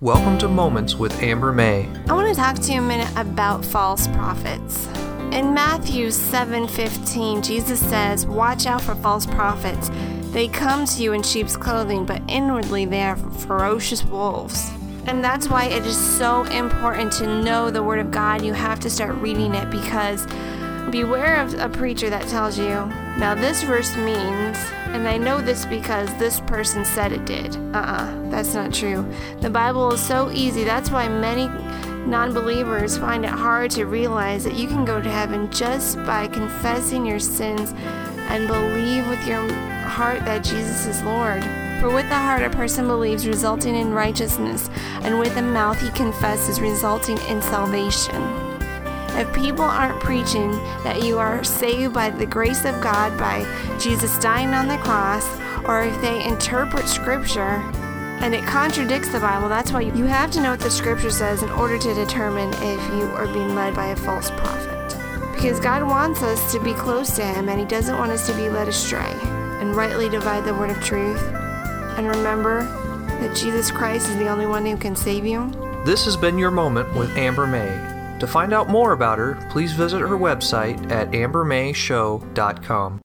Welcome to Moments with Amber May. I want to talk to you a minute about false prophets. In Matthew 7:15, Jesus says, "Watch out for false prophets. They come to you in sheep's clothing, but inwardly they are ferocious wolves." And that's why it is so important to know the Word of God. You have to start reading it, because beware of a preacher that tells you, "Now this verse means, and I know this because this person said it did." That's not true. The Bible is so easy. That's why many non-believers find it hard to realize that you can go to heaven just by confessing your sins and believe with your heart that Jesus is Lord. For with the heart a person believes, resulting in righteousness, and with the mouth he confesses, resulting in salvation. If people aren't preaching that you are saved by the grace of God, by Jesus dying on the cross, or if they interpret Scripture and it contradicts the Bible, that's why you have to know what the Scripture says in order to determine if you are being led by a false prophet. Because God wants us to be close to Him, and He doesn't want us to be led astray, and rightly divide the word of truth. And remember that Jesus Christ is the only one who can save you. This has been your Moment with Amber May. To find out more about her, please visit her website at ambermayshow.com.